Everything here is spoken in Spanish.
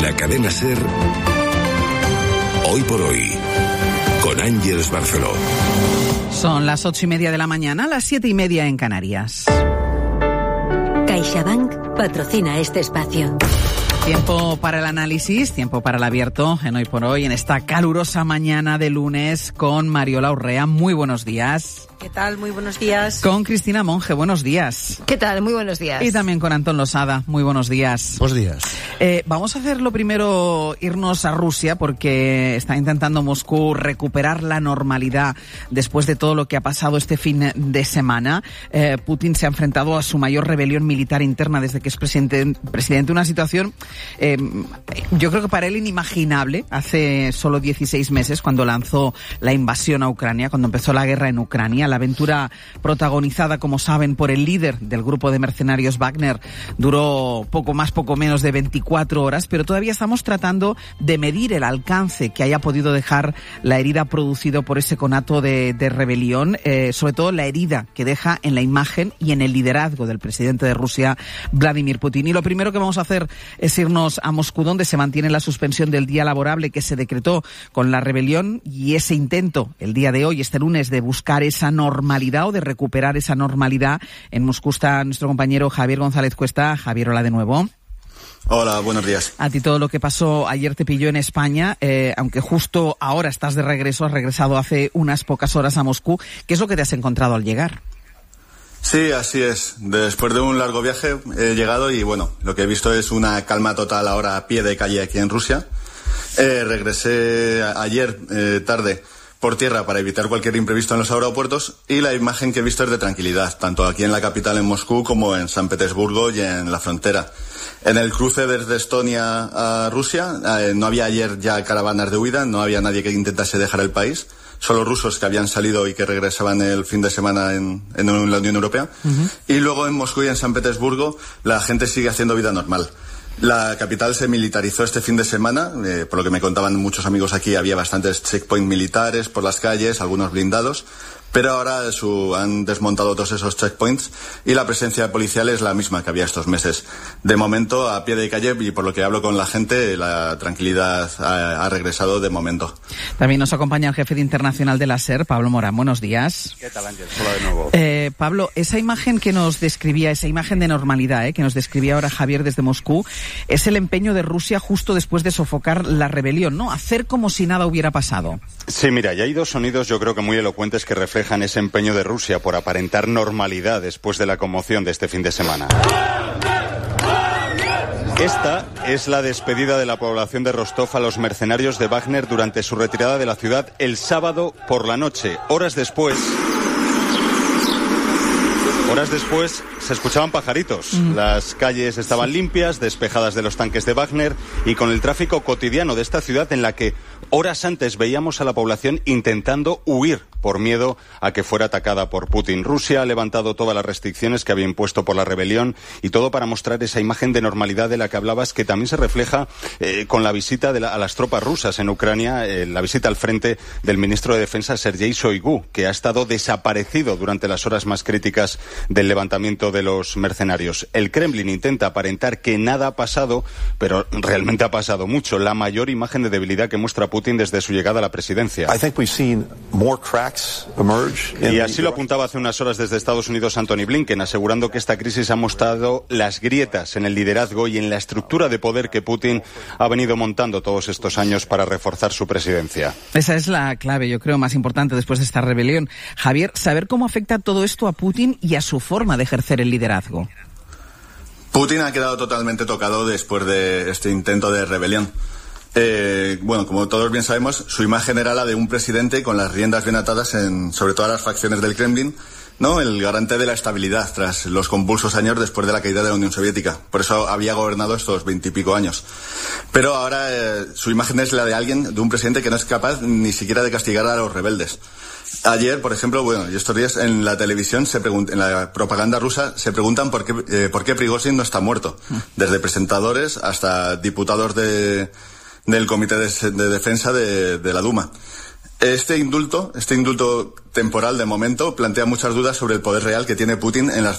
la cadena SER, Hoy por Hoy, con Ángeles Barceló. Son las 8:30 de la mañana, las 7:30 en Canarias. CaixaBank patrocina este espacio. Tiempo para el análisis, tiempo para el abierto en Hoy por Hoy, en esta calurosa mañana de lunes con Mariola Urrea. Muy buenos días. ¿Qué tal? Muy buenos días. Con Cristina Monge, buenos días. ¿Qué tal? Muy buenos días. Y también con Antón Losada, muy buenos días. Buenos días. Vamos a hacer lo primero, irnos a Rusia, porque está intentando Moscú recuperar la normalidad después de todo lo que ha pasado este fin de semana. Putin se ha enfrentado a su mayor rebelión militar interna desde que es presidente, una situación yo creo que para él inimaginable hace solo 16 meses, cuando lanzó la invasión a Ucrania, cuando empezó la guerra en Ucrania. La aventura protagonizada, como saben, por el líder del grupo de mercenarios Wagner duró poco menos de 24 horas, pero todavía estamos tratando de medir el alcance que haya podido dejar la herida producida por ese conato de rebelión, sobre todo la herida que deja en la imagen y en el liderazgo del presidente de Rusia, Vladimir Putin. Y lo primero que vamos a hacer es irnos a Moscú, donde se mantiene la suspensión del día laborable que se decretó con la rebelión, y ese intento el día de hoy, este lunes, de buscar esa normalidad o de recuperar esa normalidad. En Moscú está nuestro compañero Javier González Cuesta. Javier, hola de nuevo. Hola, buenos días. A ti todo lo que pasó ayer te pilló en España, aunque justo ahora estás de regreso, has regresado hace unas pocas horas a Moscú. ¿Qué es lo que te has encontrado al llegar? Sí, así es. Después de un largo viaje he llegado y bueno, lo que he visto es una calma total ahora a pie de calle aquí en Rusia. Regresé ayer tarde por tierra para evitar cualquier imprevisto en los aeropuertos, y la imagen que he visto es de tranquilidad, tanto aquí en la capital, en Moscú, como en San Petersburgo y en la frontera. En el cruce desde Estonia a Rusia no había ayer ya caravanas de huida, no había nadie que intentase dejar el país, solo rusos que habían salido y que regresaban el fin de semana en la Unión Europea. Uh-huh. Y luego en Moscú y en San Petersburgo la gente sigue haciendo vida normal. La capital se militarizó este fin de semana, por lo que me contaban muchos amigos aquí, había bastantes checkpoints militares por las calles, algunos blindados, pero ahora han desmontado todos esos checkpoints y la presencia policial es la misma que había estos meses. De momento, a pie de calle, y por lo que hablo con la gente, la tranquilidad ha regresado de momento. También nos acompaña el jefe internacional de la SER, Pablo Morán. Buenos días. ¿Qué tal, Ángel? Hola de nuevo. Pablo, esa imagen que nos describía, esa imagen de normalidad, que nos describía ahora Javier desde Moscú, es el empeño de Rusia justo después de sofocar la rebelión, ¿no? Hacer como si nada hubiera pasado. Sí, mira, y hay dos sonidos yo creo que muy elocuentes que reflejan ese empeño de Rusia por aparentar normalidad después de la conmoción de este fin de semana. Esta es la despedida de la población de Rostov a los mercenarios de Wagner durante su retirada de la ciudad el sábado por la noche. Horas después se escuchaban pajaritos. Las calles estaban limpias, despejadas de los tanques de Wagner y con el tráfico cotidiano de esta ciudad, en la que horas antes veíamos a la población intentando huir por miedo a que fuera atacada por Putin. Rusia ha levantado todas las restricciones que había impuesto por la rebelión, y todo para mostrar esa imagen de normalidad de la que hablabas, que también se refleja con la visita a las tropas rusas en Ucrania, la visita al frente del ministro de Defensa Sergei Shoigu, que ha estado desaparecido durante las horas más críticas del levantamiento de los mercenarios. El Kremlin intenta aparentar que nada ha pasado, pero realmente ha pasado mucho. La mayor imagen de debilidad que muestra Putin desde su llegada a la presidencia. Y así lo apuntaba hace unas horas desde Estados Unidos Antony Blinken, asegurando que esta crisis ha mostrado las grietas en el liderazgo y en la estructura de poder que Putin ha venido montando todos estos años para reforzar su presidencia. Esa es la clave, yo creo, más importante después de esta rebelión. Javier, saber cómo afecta todo esto a Putin y a su forma de ejercer el liderazgo. Putin ha quedado totalmente tocado después de este intento de rebelión. Bueno, como todos bien sabemos, su imagen era la de un presidente con las riendas bien atadas sobre todas las facciones del Kremlin, ¿no? El garante de la estabilidad tras los convulsos años después de la caída de la Unión Soviética. Por eso había gobernado estos 20 y pico años. Pero ahora su imagen es la de un presidente que no es capaz ni siquiera de castigar a los rebeldes. Ayer, por ejemplo, y estos días en la televisión, en la propaganda rusa, se preguntan por qué Prigozhin no está muerto. Desde presentadores hasta diputados del Comité de Defensa de la Duma. Este indulto temporal de momento plantea muchas dudas sobre el poder real que tiene Putin en las